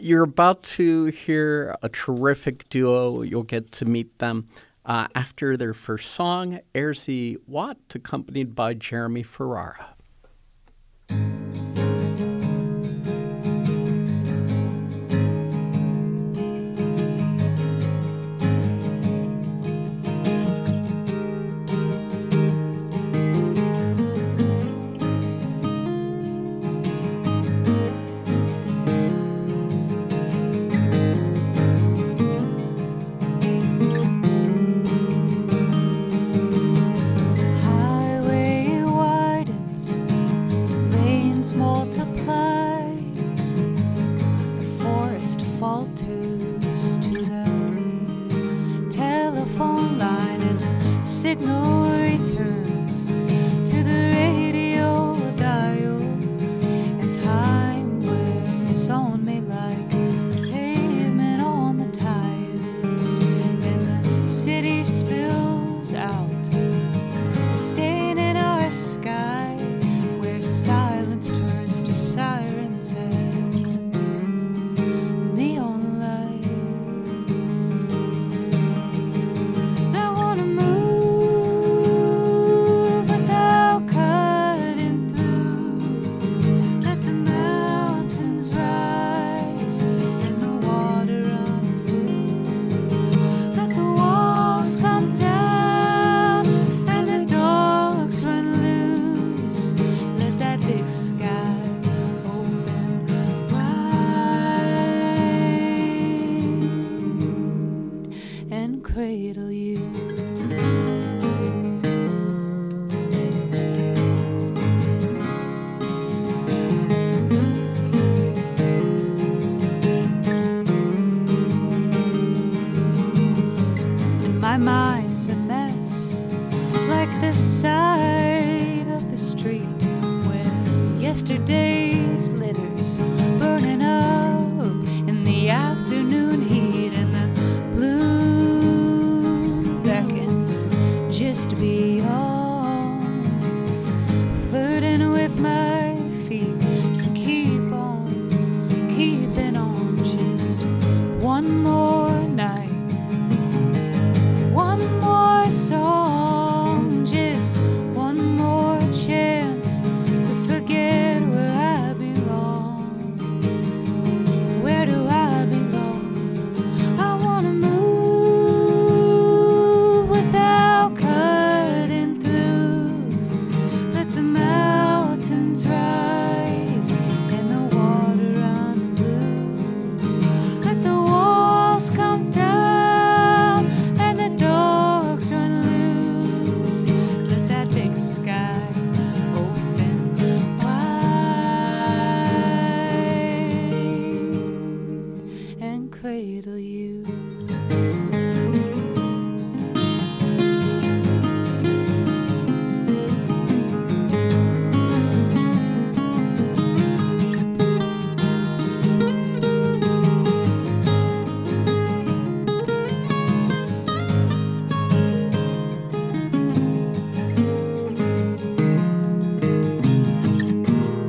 You're about to hear a terrific duo. You'll get to meet them after their first song, Airzie Watt, accompanied by Jeremy Ferrara.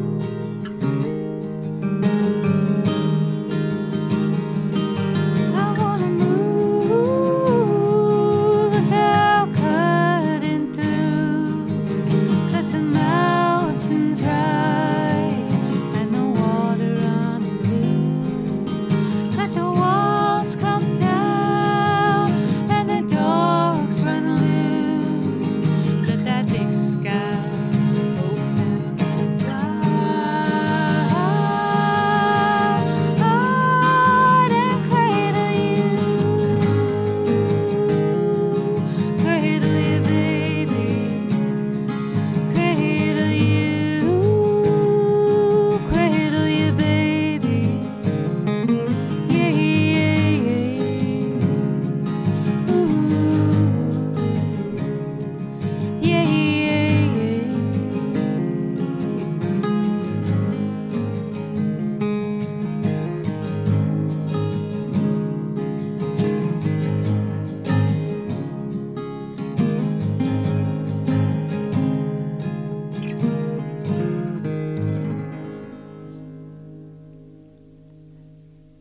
I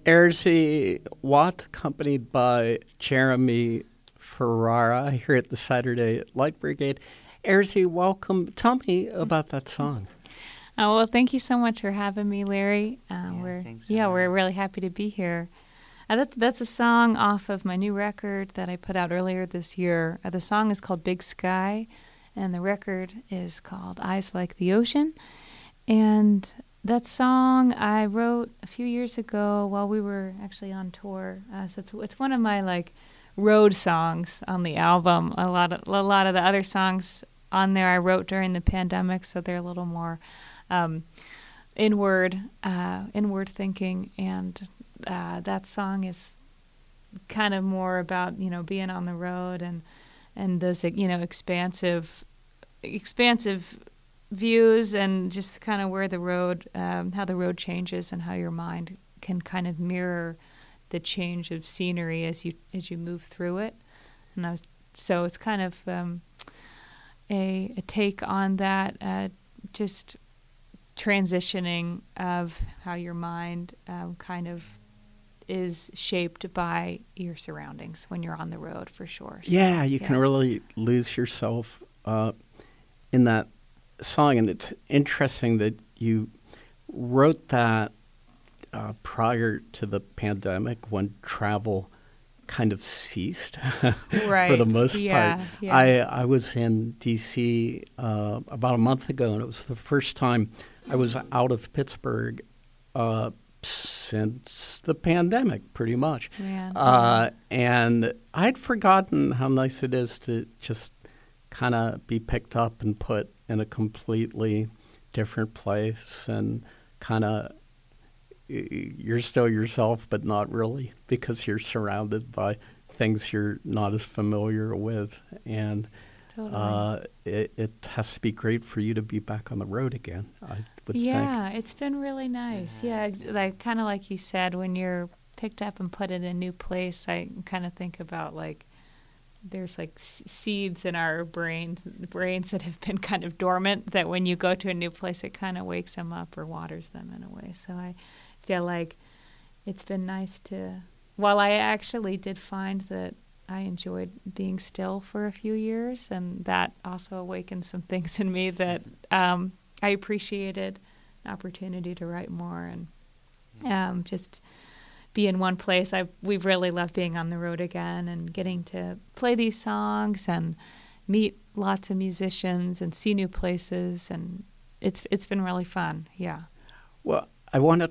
Erzy Watt, accompanied by Jeremy Ferrara here at the Saturday Light Brigade. Erzy, welcome. Tell me about that song. Oh, well, thank you so much for having me, Larry. Thanks so we're much. really happy to be here. That's a song off of my new record that I put out earlier this year. The song is called Big Sky, and the record is called Eyes Like the Ocean. And that song I wrote a few years ago while we were actually on tour. So it's one of my road songs on the album. A lot of the other songs on there I wrote during the pandemic, so they're a little more inward thinking, and that song is kind of more about being on the road and those expansive views, and just kind of where the road how the road changes and how your mind can kind of mirror the change of scenery as you move through it. And so it's kind of a take on that, just transitioning of how your mind kind of is shaped by your surroundings when you're on the road, for sure. So, yeah, you can really lose yourself in that song. And it's interesting that you wrote that prior to the pandemic, when travel kind of ceased right. for the most part. Yeah. I was in D.C. About a month ago, and it was the first time I was out of Pittsburgh since the pandemic, pretty much. And I'd forgotten how nice it is to just kind of be picked up and put in a completely different place, and kind of you're still yourself, but not really, because you're surrounded by things you're not as familiar with. And Totally. It has to be great for you to be back on the road again, I would think. Yeah, it's been really nice. Yeah, kind of like you said, when you're picked up and put in a new place, I kind of think about there's seeds in our brains that have been kind of dormant, that when you go to a new place, it kind of wakes them up or waters them in a way. So I feel like it's been nice to, while I actually did find that I enjoyed being still for a few years, and that also awakened some things in me that I appreciated an opportunity to write more and just be in one place. We've really loved being on the road again and getting to play these songs and meet lots of musicians and see new places, and it's been really fun. Yeah. Well, I wanted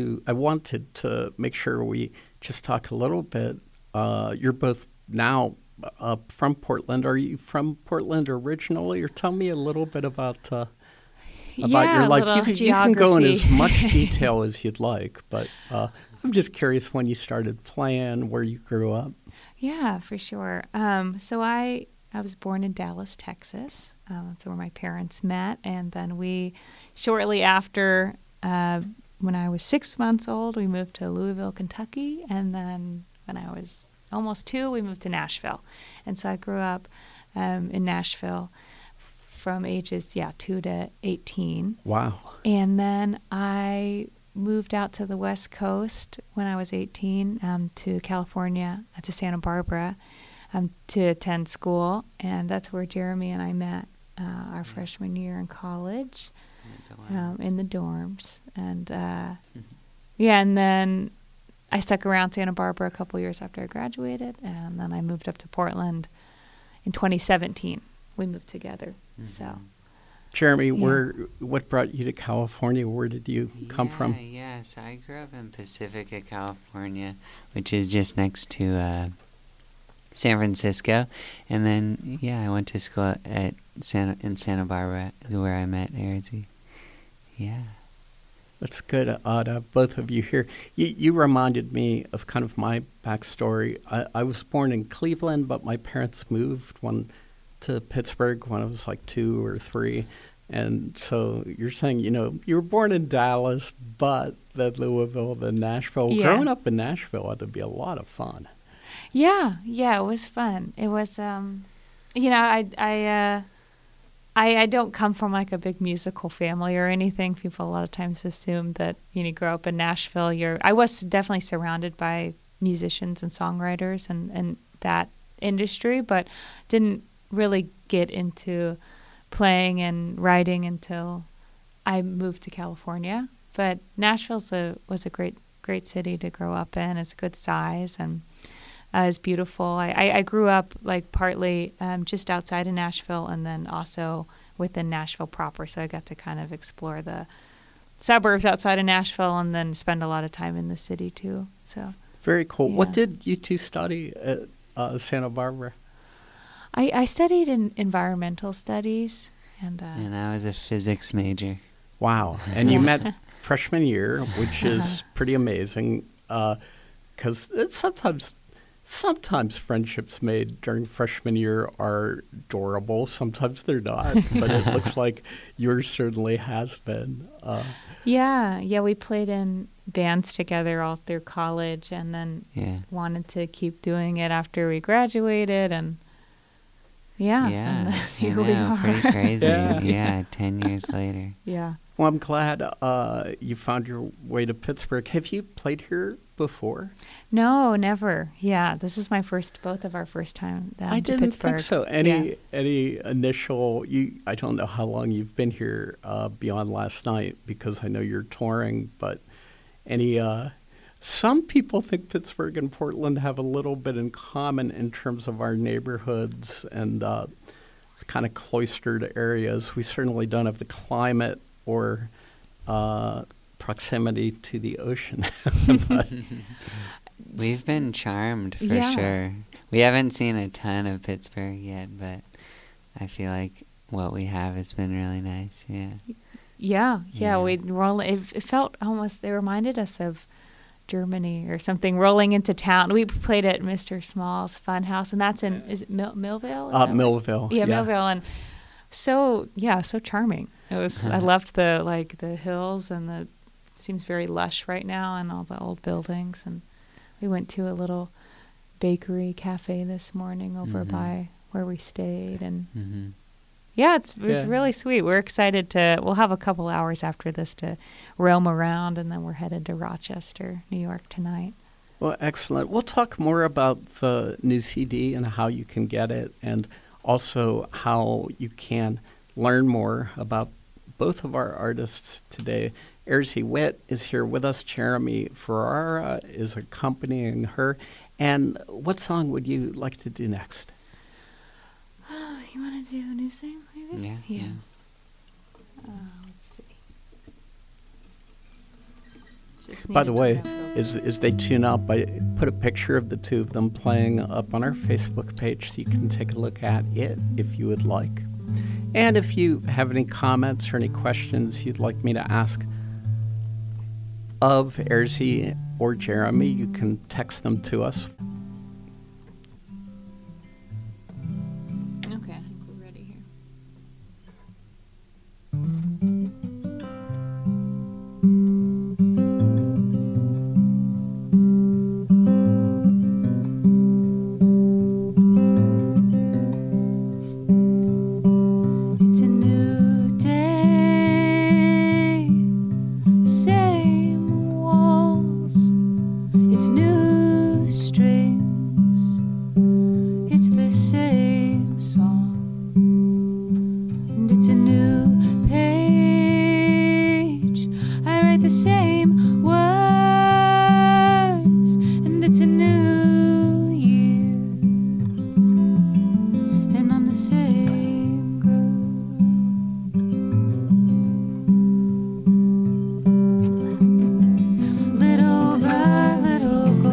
to make sure we just talk a little bit. You're both now from Portland. Are you from Portland originally, or tell me a little bit about your life? You can go in as much detail as you'd like, but I'm just curious when you started playing, where you grew up. Yeah, for sure. So I was born in Dallas, Texas. That's where my parents met, and then we, shortly after, when I was 6 months old, we moved to Louisville, Kentucky, and then when I was almost 2, we moved to Nashville. And so I grew up in Nashville from ages 2 to 18. Wow. And then I moved out to the West Coast when I was 18, to California, to Santa Barbara, to attend school. And that's where Jeremy and I met our freshman year in college, in the dorms. And and then I stuck around Santa Barbara a couple years after I graduated, and then I moved up to Portland in 2017. We moved together. So, Jeremy, what brought you to California? Where did you come from? So I grew up in Pacifica, California, which is just next to San Francisco. And then, I went to school in Santa Barbara, where I met Erzy. Yeah. That's good to have both of you here. You reminded me of kind of my backstory. I was born in Cleveland, but my parents moved to Pittsburgh when I was like 2 or 3. And so you're saying, you were born in Dallas, but then Louisville, then Nashville. Yeah. Growing up in Nashville had to be a lot of fun. Yeah, it was fun. It was, I don't come from like a big musical family or anything. People a lot of times assume that you grow up in Nashville. I was definitely surrounded by musicians and songwriters and that industry, but didn't really get into playing and writing until I moved to California. But Nashville was a great city to grow up in. It's a good size and it's beautiful. I grew up like partly just outside of Nashville and then also within Nashville proper. So I got to kind of explore the suburbs outside of Nashville and then spend a lot of time in the city too. So very cool. Yeah. What did you two study at Santa Barbara? I studied in environmental studies and I was a physics major. Wow. And you met freshman year, which is pretty amazing because sometimes friendships made during freshman year are durable. Sometimes they're not, but it looks like yours certainly has been. Yeah, we played in bands together all through college and then wanted to keep doing it after we graduated and Yeah, here we are. pretty crazy. Yeah. 10 years later. Yeah. Well, I'm glad you found your way to Pittsburgh. Have you played here before? No, never. Yeah, this is both of our first time I to didn't Pittsburgh. think so. Any initial? I don't know how long you've been here beyond last night because I know you're touring. But any? Some people think Pittsburgh and Portland have a little bit in common in terms of our neighborhoods and kind of cloistered areas. We certainly don't have the climate or proximity to the ocean. But we've been charmed for sure. We haven't seen a ton of Pittsburgh yet, but I feel like what we have has been really nice. Yeah. It felt almost. They reminded us of Germany or something, rolling into town. We played at Mr. Small's Funhouse, and that's is it Millville? Millville. Yeah, Millville, and so charming. It was. I loved the hills and the. Seems very lush right now, and all the old buildings. And we went to a little bakery cafe this morning over by where we stayed, and it's really sweet. We're excited we'll have a couple hours after this to roam around, and then we're headed to Rochester, New York tonight. Well, excellent. We'll talk more about the new CD and how you can get it, and also how you can learn more about both of our artists today. Airzie Witt is here with us. Jeremy Ferrara is accompanying her. And what song would you like to do next? You want to do a new thing, maybe? Yeah. Let's see. By the way, as they tune up, I put a picture of the two of them playing up on our Facebook page so you can take a look at it if you would like. And if you have any comments or any questions you'd like me to ask of Airzie or Jeremy, you can text them to us. Okay, I think we're ready here. It's a new day, same walls. It's new strings. It's the same song, and it's a new page. I write the same words, and it's a new year, and I'm the same girl. Little bird, little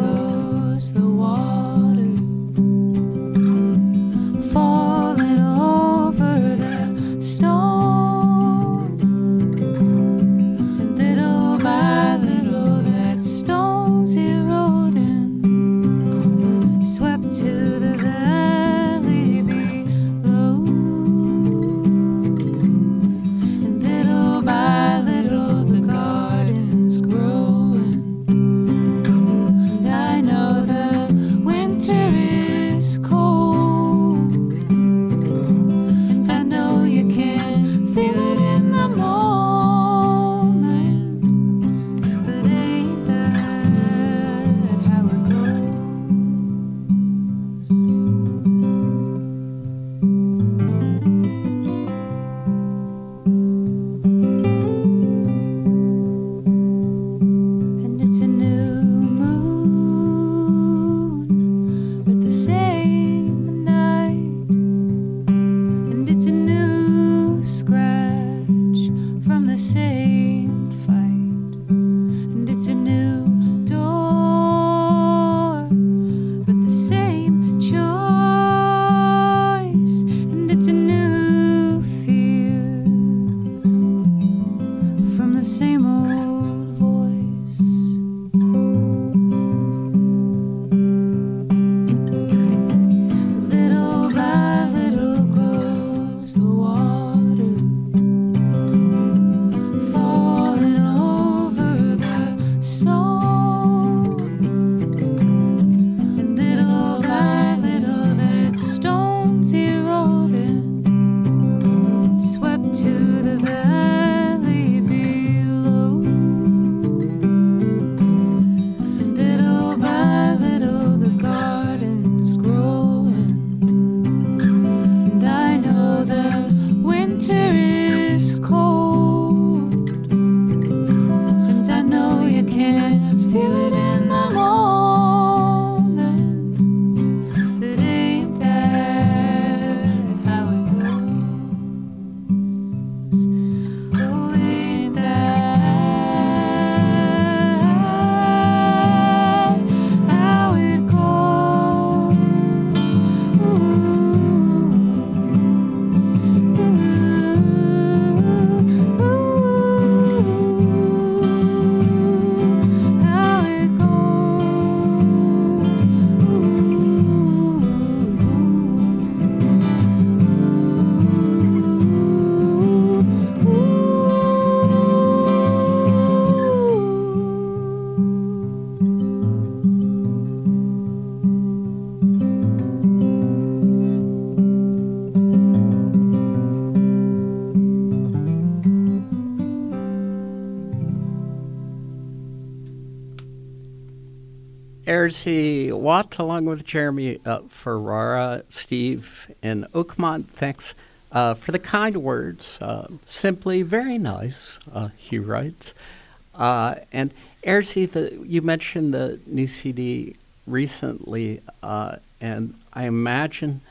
Erzy Watt, along with Jeremy Ferrara, Steve in Oakmont, thanks for the kind words. Simply very nice, he writes. And Erzy, you mentioned the new CD recently, and I imagine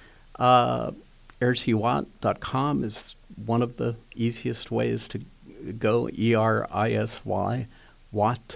ErzyWatt.com is one of the easiest ways to go, ERISY, Watt,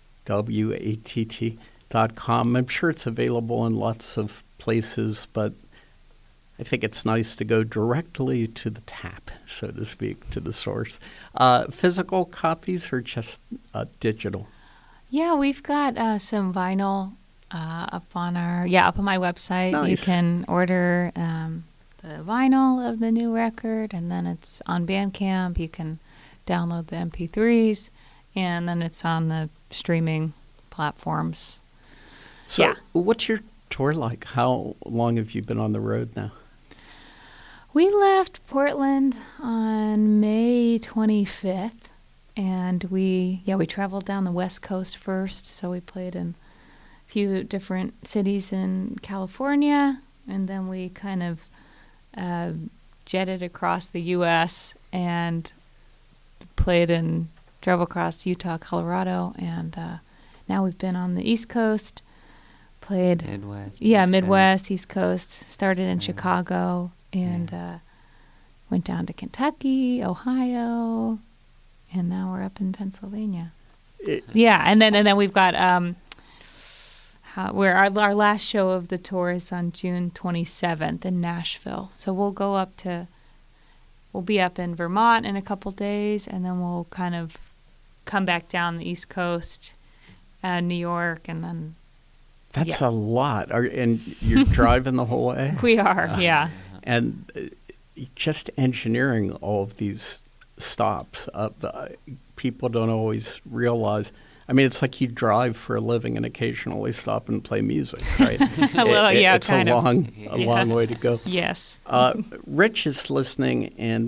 WATT.com. I'm sure it's available in lots of places, but I think it's nice to go directly to the tap, so to speak, to the source. Physical copies or just digital? Yeah, we've got some vinyl up on my website. Nice. You can order the vinyl of the new record, and then it's on Bandcamp. You can download the MP3s, and then it's on the streaming platforms. So Yeah. what's your tour like? How long have you been on the road now? We left Portland on May 25th, and we traveled down the West Coast first. So we played in a few different cities in California, and then we kind of jetted across the U.S. and drove across Utah, Colorado, and now we've been on the East Coast, played Midwest. Midwest, East Coast, started in Chicago, and went down to Kentucky, Ohio, and now we're up in Pennsylvania. And then we've got where our last show of the tour is on June 27th in Nashville. So we'll be up in Vermont in a couple days, and then we'll kind of come back down the East Coast, New York, and then. That's a lot. And you're driving the whole way? We are, yeah. And just engineering all of these stops, people don't always realize. I mean, it's like you drive for a living and occasionally stop and play music, right? It's a long way to go. Yes. Rich is listening in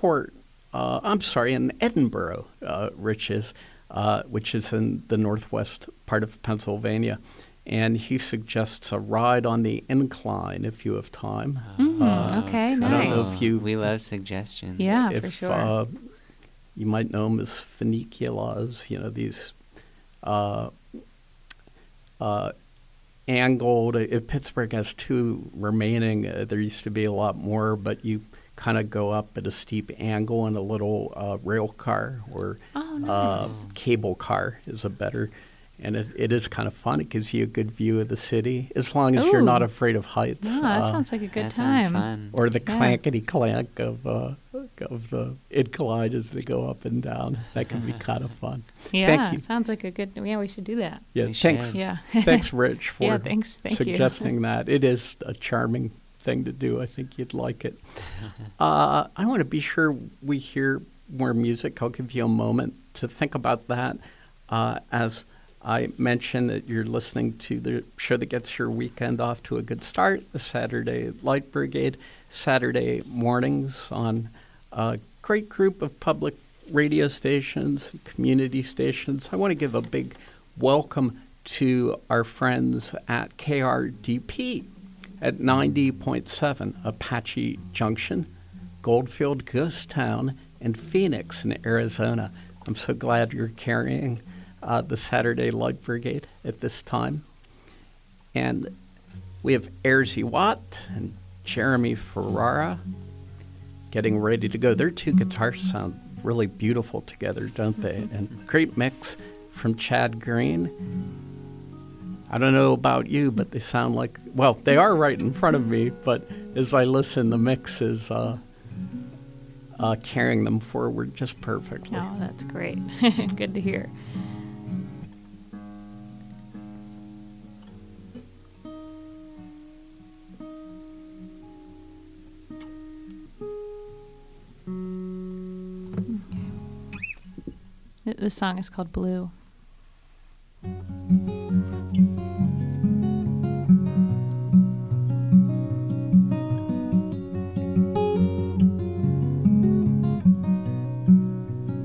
in Edinburgh, Rich is, which is in the northwest part of Pennsylvania. And he suggests a ride on the incline if you have time. Okay, nice. I don't know if we love suggestions. Yeah, for sure. You might know them as funiculars, these angled. Pittsburgh has two remaining. There used to be a lot more, but you kind of go up at a steep angle in a little rail car or nice. Cable car is a better. And it is kind of fun. It gives you a good view of the city, as long as you're not afraid of heights. Oh, that sounds like a good that time. Sounds fun. Or the clankety clank of the incline as they go up and down. That can be kind of fun. Yeah, Thank you. Sounds like a good. Yeah, we should do that. Yeah, We thanks. should. Yeah. Thanks, Rich, for Thank suggesting that. It is a charming thing to do. I think you'd like it. I want to be sure we hear more music. I'll give you a moment to think about that as I mentioned that you're listening to the show that gets your weekend off to a good start, the Saturday Light Brigade, Saturday mornings on a great group of public radio stations, community stations. I want to give a big welcome to our friends at KRDP at 90.7 Apache Junction, Goldfield, Ghost Town, and Phoenix in Arizona. I'm so glad you're carrying the Saturday Light Brigade at this time. And we have Erzy Watt and Jeremy Ferrara getting ready to go. Their two guitars sound really beautiful together, don't they? And great mix from Chad Green. I don't know about you, but they sound like, well, they are right in front of me, but as I listen, the mix is carrying them forward just perfectly. Oh, that's great. Good to hear. This song is called Blue.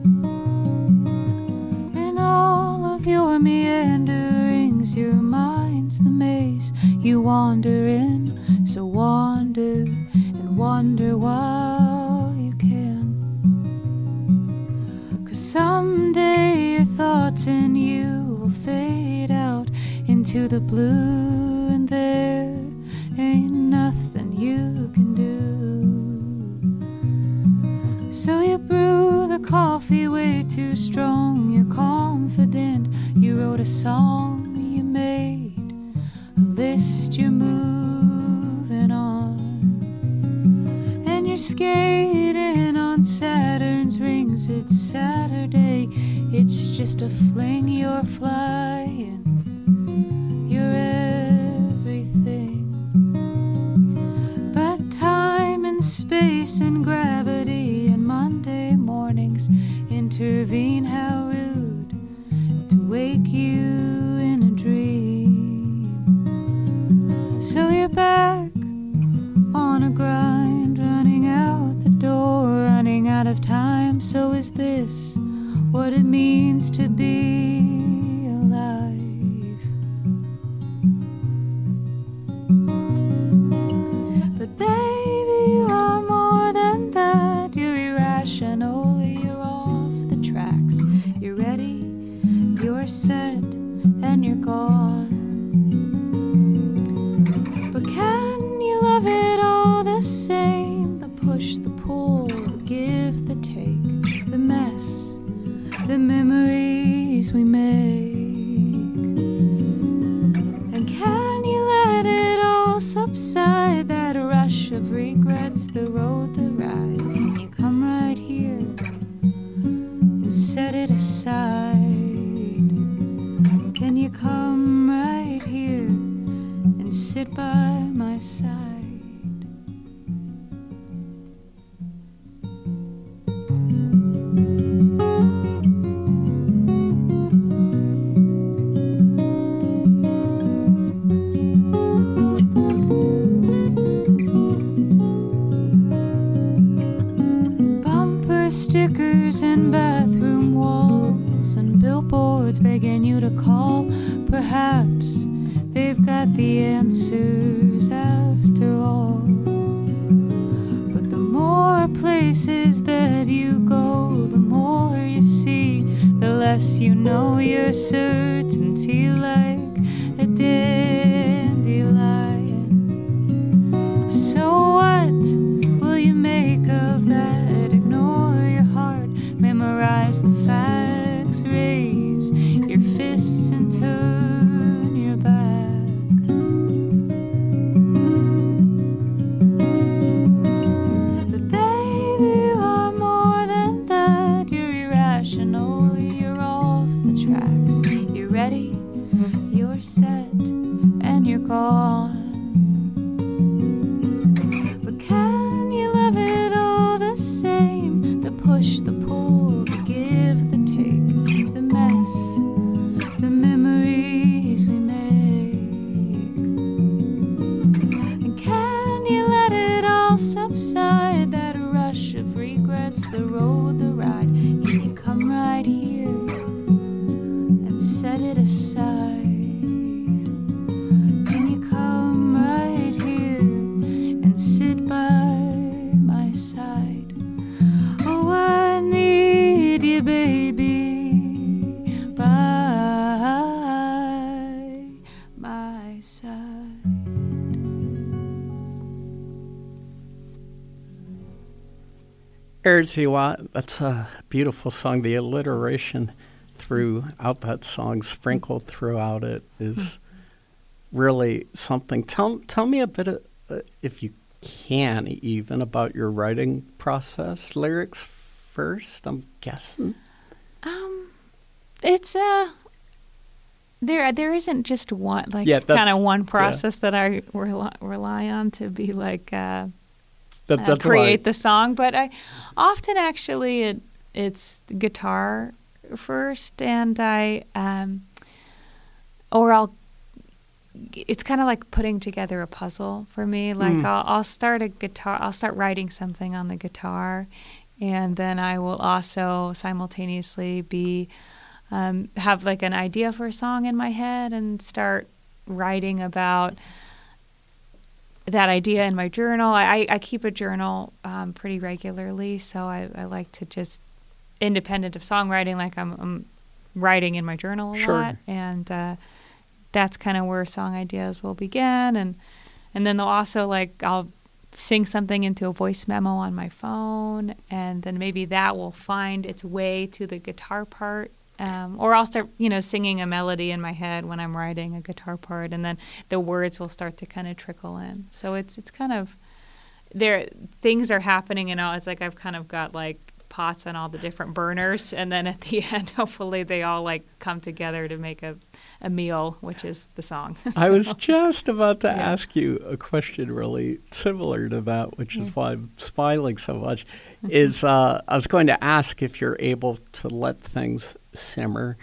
In all of your meanderings, your mind you wander in, so wander and wonder while you can. 'Cause someday your thoughts and you will fade out into the blue, and there ain't nothing you can do. So you brew the coffee way too strong, you're confident, you wrote a song, you made a list, you're moving on. And you're skating on Saturn's rings, it's Saturday, it's just a fling, you're flying, you're everything. But time and space and gravity and Monday mornings intervene, how rude to wake you in a dream. So you're back on a grind, running out the door, running out of time. So is this what it means to be alive? But baby, you are more than that. You're irrational, you're off the tracks. You're ready, you're set, and you're gone. But can you love it all the same? The push, the pull, the give, the take, the mess, the memories we make. And can you let it all subside? That rush of regrets, the road, the ride. Can you come right here and set it aside? Can you come right here and sit by my side? Bumper stickers and bathroom walls and billboards begging you to call. Perhaps they've got the answers after all. But the more places that you go, the more you see, the less you know your certainty, like a dandelion. So what will you make of that? Ignore your heart, memorize the facts, raise your fists and turn your back. But baby, you are more than that. You're irrational, you're off the tracks. You're ready, you're set, and you're gone. But can you love it all the same? The push, the pull, the give, the take, the mess, the memories we make. And can you let it all subside? That rush of regrets, the road, the ride. Can you come right here and set it aside? Can you come right here and sit by my side? Oh, I need you, baby, by my side. Erziwa, that's a beautiful song. The alliteration throughout that song, sprinkled throughout it, is really something. Tell me a bit, if you can, even about your writing process. Lyrics first, I'm guessing. It's there isn't just one, like, Yeah, kind of one process that I rely on to be like That's create why. the song, but I often actually it's guitar first, and it's kind of like putting together a puzzle for me. Like I'll start writing something on the guitar, and then I will also simultaneously have like an idea for a song in my head and start writing about that idea in my journal. I keep a journal pretty regularly, so I like to just, independent of songwriting, like I'm writing in my journal a lot, and that's kind of where song ideas will begin, and then they'll also, like, I'll sing something into a voice memo on my phone, and then maybe that will find its way to the guitar part. Or I'll start, singing a melody in my head when I'm writing a guitar part, and then the words will start to kind of trickle in. So it's kind of, things are happening, and it's like I've kind of got like pots on all the different burners, and then at the end, hopefully they all like come together to make a meal, which is the song. I was just about to ask you a question really similar to that, which is why I'm smiling so much. I was going to ask if you're able to let things simmer.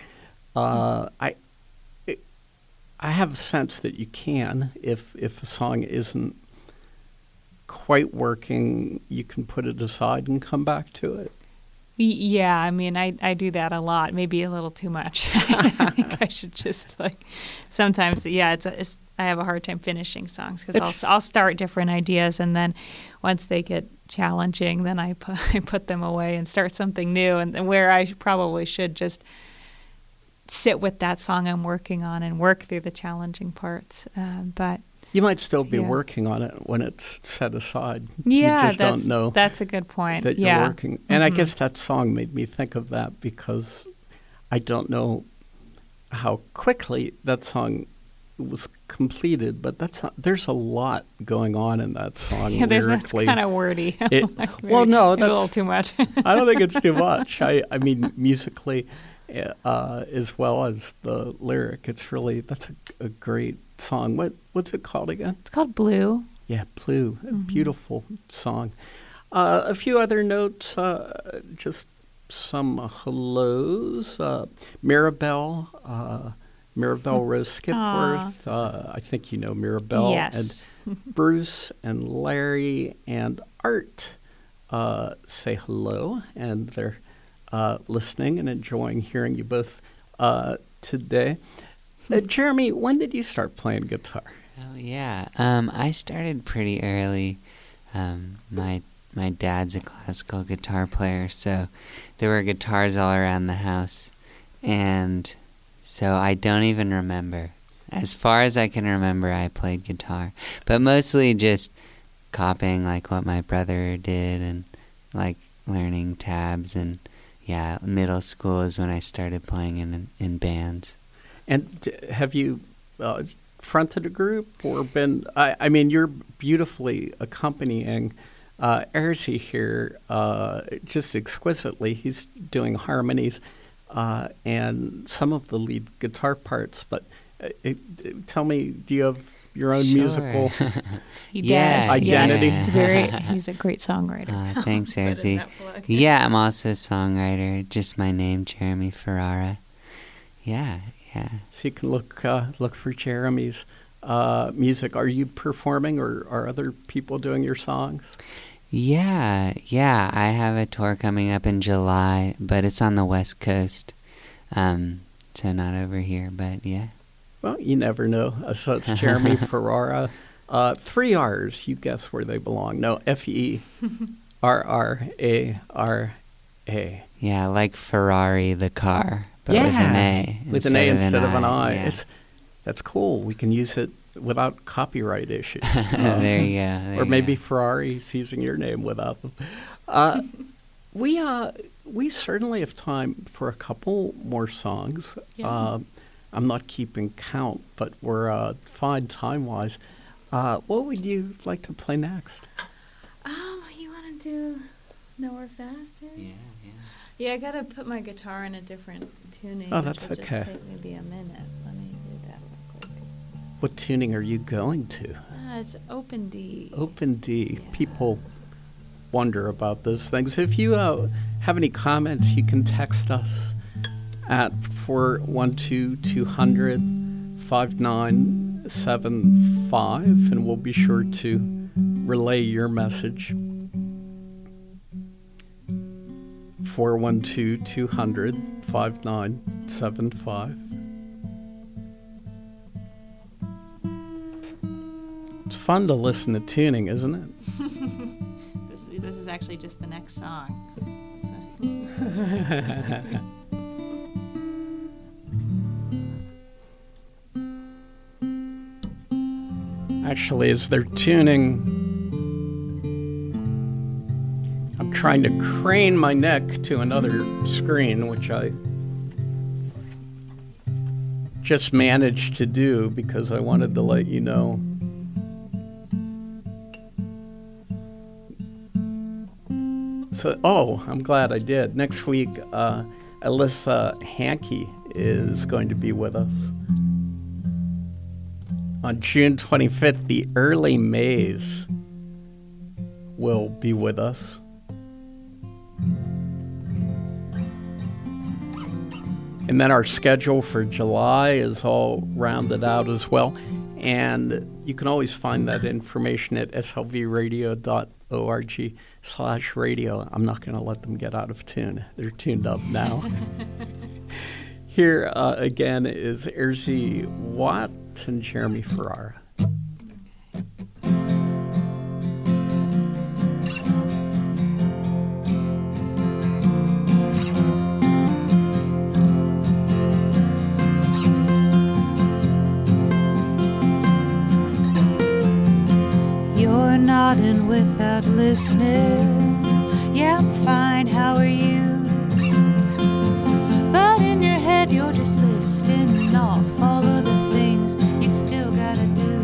I have a sense that you can. If a song isn't quite working, you can put it aside and come back to it. Yeah, I mean, I do that a lot, maybe a little too much. I think I should just, like, sometimes, it's I have a hard time finishing songs because I'll start different ideas, and then once they get challenging, then I put them away and start something new, and where I probably should just sit with that song I'm working on and work through the challenging parts. But you might still be working on it when it's set aside. Yeah, you just don't know. That's a good point. That you're working. And I guess that song made me think of that because I don't know how quickly that song was completed, but there's a lot going on in that song that's kind of wordy. Well, no, that's a little too much. I don't think it's too much. I mean, musically, as well as the lyric, that's a great song. What's it called again? It's called Blue. Yeah, Blue. A beautiful song. A few other notes, just some hellos. Mirabelle Rose Skipworth. I think you know Mirabelle. Yes. And Bruce and Larry and Art say hello, and they're listening and enjoying hearing you both today. Jeremy, when did you start playing guitar? Oh, yeah. I started pretty early. My dad's a classical guitar player, so there were guitars all around the house. And so I don't even remember. As far as I can remember, I played guitar. But mostly just copying, like, what my brother did and, like, learning tabs. And, yeah, middle school is when I started playing in bands. And have you fronted a group or been, I mean, you're beautifully accompanying Erzy here just exquisitely. He's doing harmonies and some of the lead guitar parts. But tell me, do you have your own musical identity? Yes. He's a great songwriter. Thanks, Erzy. Yeah, I'm also a songwriter. Just my name, Jeremy Ferrara. Yeah. So you can look for Jeremy's music. Are you performing, or are other people doing your songs? Yeah. I have a tour coming up in July, but it's on the West Coast, so not over here. But yeah. Well, you never know. So it's Jeremy Ferrara. 3 R's. You guess where they belong. No, Ferrara. Yeah, like Ferrari the car. But with an A. With an A instead of an I. Yeah. That's cool. We can use it without copyright issues. There you go. Or maybe Ferrari's using your name without them. We certainly have time for a couple more songs. Yeah. I'm not keeping count, but we're fine time-wise. What would you like to play next? You want to do Nowhere Faster? Yeah. Yeah, I got to put my guitar in a different tuning. Oh, that's which will okay. Just take maybe a minute. Let me do that real quick. What tuning are you going to? It's Open D. Open D. Yeah. People wonder about those things. If you have any comments, you can text us at 412-200-5975, and we'll be sure to relay your message. 412-200-5975. It's fun to listen to tuning, isn't it? This is actually just the next song. Actually, as they're tuning, I'm trying to crane my neck to another screen, which I just managed to do because I wanted to let you know. So, I'm glad I did. Next week, Alyssa Hankey is going to be with us. On June 25th, the Early Mays will be with us. And then our schedule for July is all rounded out as well. And you can always find that information at slvradio.org/radio. I'm not going to let them get out of tune. They're tuned up now. Here again is Erzy Watt and Jeremy Ferrara. You're nodding without listening. Yeah, I'm fine, how are you? But in your head you're just listing off all of the things you still gotta do.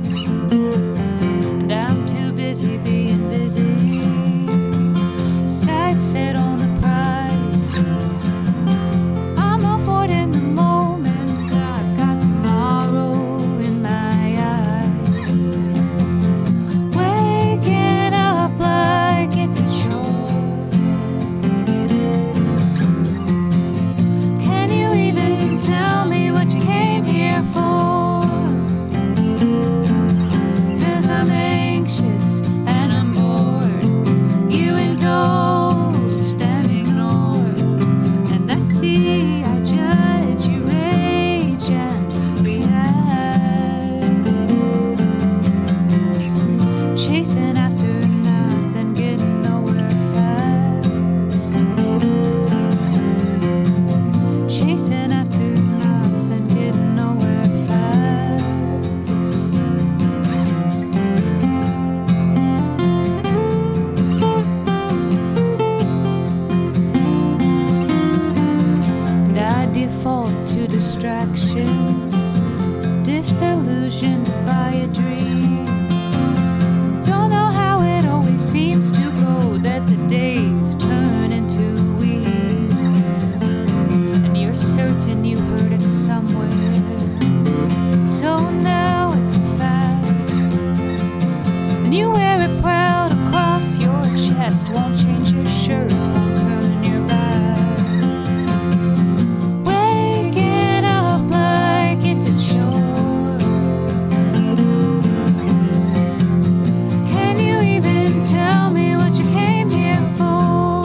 And I'm too busy being busy. Sights set on the price. I'm avoiding the moment. I've got tomorrow in my eyes. Waking up like it's a chore. Can you even tell me what you came here for? 'Cause I'm anxious and I'm bored. You indulged and ignored. And I see, I judge, you rage and react. Chasing after nothing, getting nowhere fast. Chasing after nothing, getting nowhere fast. And I default to distractions, disillusioned by a dream. Don't know how it always seems to go, that the days turn into weeks. And you're certain you heard it somewhere. So now it's a fact. And you wear it proud across your chest. Won't change your shirt, won't turn your back. Waking up like it's a chore. Can you even tell me what you came here for?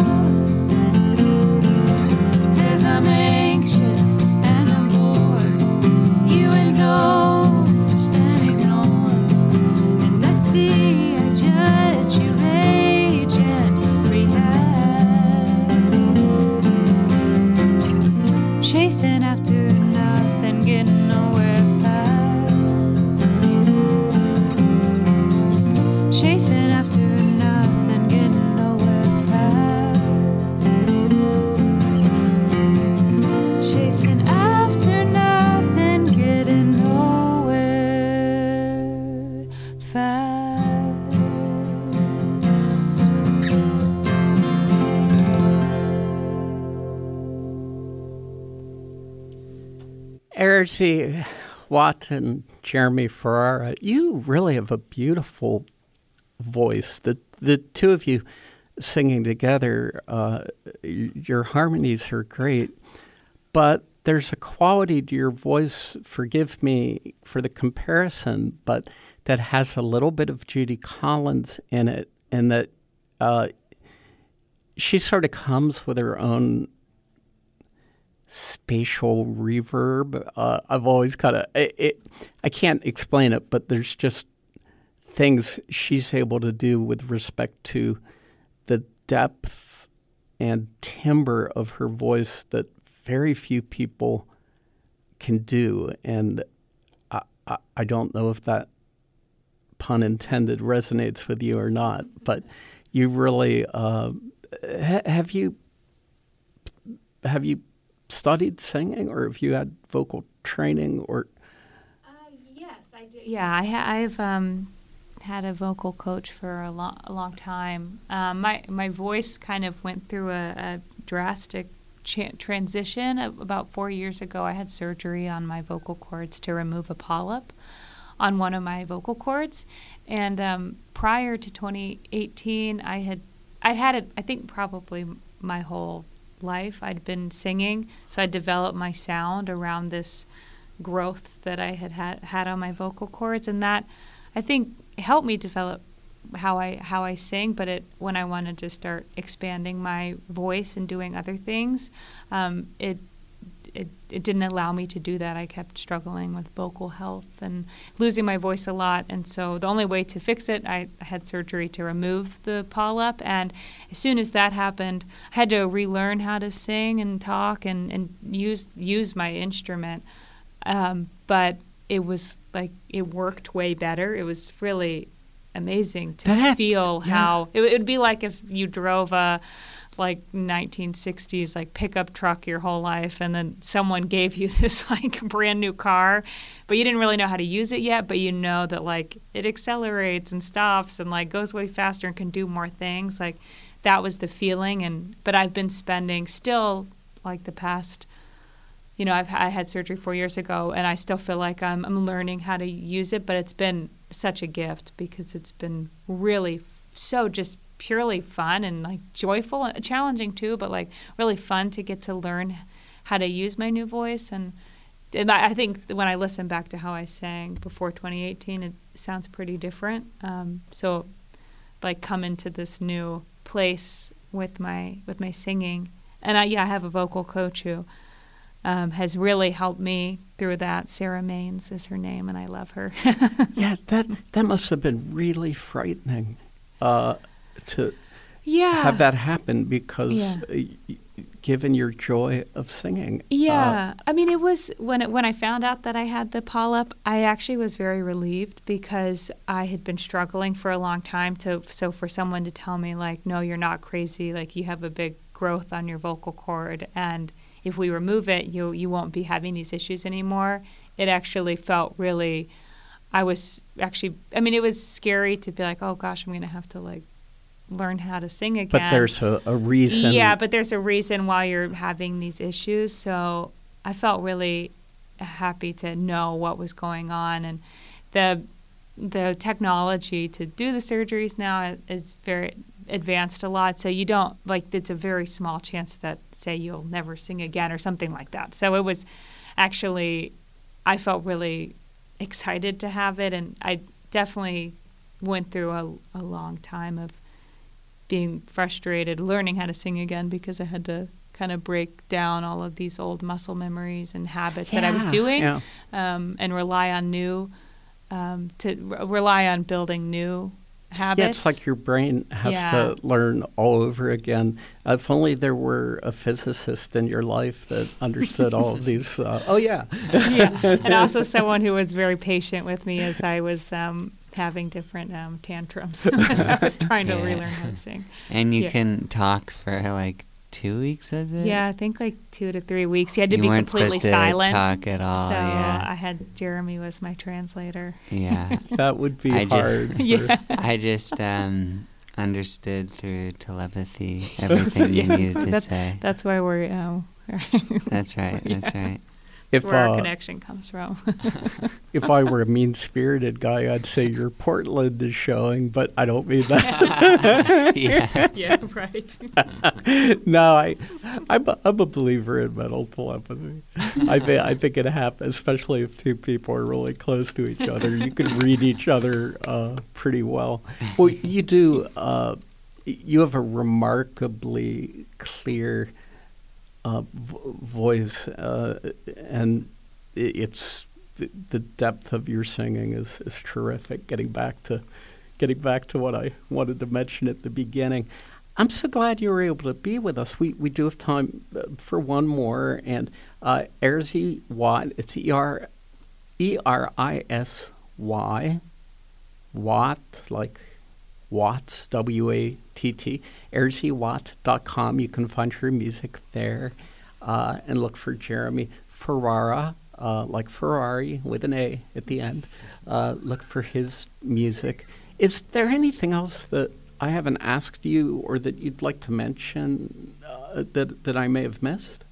'Cause I'm anxious and I'm bored. You indulged and ignored. And I see, I judge, you rage and react. Chasing after nothing, getting nowhere fast. Chasing after nothing, getting nowhere fast. Chasing after nothing, getting nowhere fast. Erzy Watt and Jeremy Ferrara, you really have a beautiful voice. The two of you singing together, your harmonies are great, but there's a quality to your voice, forgive me for the comparison, but that has a little bit of Judy Collins in it, and that she sort of comes with her own spatial reverb. I've always kind of, I can't explain it, but there's just things she's able to do with respect to the depth and timbre of her voice that very few people can do. And I don't know if that, pun intended, resonates with you or not, but you really have you studied singing, or have you had vocal training, or? Yes, I do. Yeah, I've had a vocal coach for a long time. My voice kind of went through a drastic transition. About 4 years ago, I had surgery on my vocal cords to remove a polyp on one of my vocal cords. And prior to 2018, I'd had it, I think, probably my whole life. I'd been singing, so I developed my sound around this growth that I had on my vocal cords, and that, I think, helped me develop how I sing. But when I wanted to start expanding my voice and doing other things, it didn't allow me to do that. I kept struggling with vocal health and losing my voice a lot. And so the only way to fix it, I had surgery to remove the polyp. And as soon as that happened, I had to relearn how to sing and talk and use my instrument. But it was like, it worked way better. It was really amazing to feel how it would be like if you drove a 1960s pickup truck your whole life, and then someone gave you this brand new car, but you didn't really know how to use it yet, but you know that it accelerates and stops and goes way faster and can do more things. That was the feeling. But I've been spending still the past, I had surgery 4 years ago, and I still feel like I'm learning how to use it, but it's been such a gift because it's been really so just purely fun and joyful, challenging too, but really fun to get to learn how to use my new voice. And I think when I listen back to how I sang before 2018, it sounds pretty different. So come into this new place with my singing, and I have a vocal coach who has really helped me through that. Sarah Maines is her name, and I love her. Yeah, that must have been really frightening to have that happen, because given your joy of singing. Yeah. It was when I found out that I had the polyp, I actually was very relieved, because I had been struggling for a long time so for someone to tell me no, you're not crazy, you have a big growth on your vocal cord, and if we remove it, you won't be having these issues anymore. It actually felt really, it was scary to be oh gosh, I'm going to have to learn how to sing again. But there's a reason. Yeah, but there's a reason why you're having these issues. So I felt really happy to know what was going on. And the technology to do the surgeries now is very advanced a lot. So you don't, it's a very small chance that, say, you'll never sing again or something like that. So it was actually, I felt really excited to have it. And I definitely went through a long time of being frustrated, learning how to sing again, because I had to kind of break down all of these old muscle memories and habits that I was doing, and rely on building new habits. Yeah, it's like your brain has to learn all over again. If only there were a physicist in your life that understood all of these. And also someone who was very patient with me as I was having different tantrums as I was trying to relearn how to sing. And you can talk for 2 weeks, was it? Yeah, I think 2 to 3 weeks. You had to be weren't completely supposed to silent. Talk at all. So yeah. I had Jeremy was my translator. Yeah. That would be hard. I just understood through telepathy everything you needed to say. That's why we're. That's right. That's right. That's where our connection comes from. If I were a mean-spirited guy, I'd say your Portland is showing, but I don't mean that. Yeah, right. No, I'm a believer in mental telepathy. I think it happens, especially if two people are really close to each other. You can read each other pretty well. Well, you do. You have a remarkably clear voice, and it's the depth of your singing is terrific. Getting back to what I wanted to mention at the beginning. I'm so glad you were able to be with us. We do have time for one more, and Erzsy Watt. It's Erisy, Watt, like Watts, WATT, ErzsyWatt.com. You can find her music there, and look for Jeremy Ferrara, like Ferrari with an A at the end. Look for his music. Is there anything else that I haven't asked you or that you'd like to mention that I may have missed?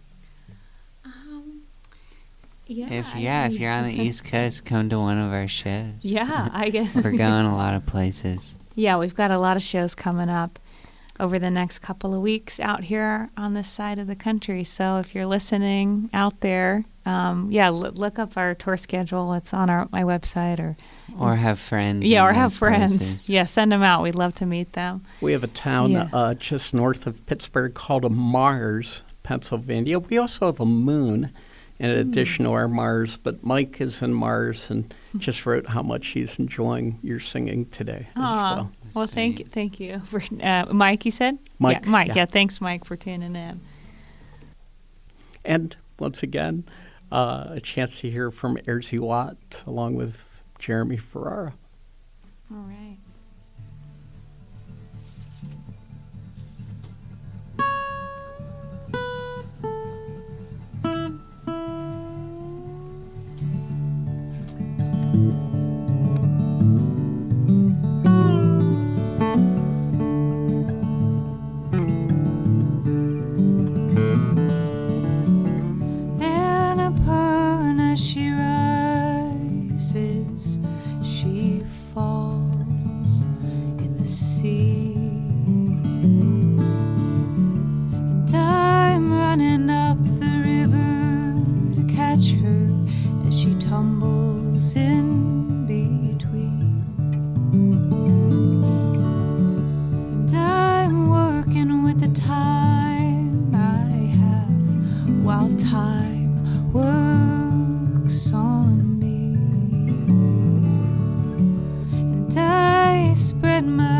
If you're on the East Coast, come to one of our shows. Yeah, I guess. We're going a lot of places. Yeah, we've got a lot of shows coming up over the next couple of weeks out here on this side of the country. So if you're listening out there, look up our tour schedule. It's on my website, or have friends. Yeah, or have friends. Places. Yeah, send them out. We'd love to meet them. We have a town just north of Pittsburgh called Mars, Pennsylvania. We also have a moon in addition to our Mars, but Mike is in Mars and just wrote how much he's enjoying your singing today as well. Well, thank you for Mike. You said Mike. Yeah, Mike. Yeah, thanks, Mike, for tuning in. And once again, a chance to hear from Erzsy Watt along with Jeremy Ferrara. All right. Spread my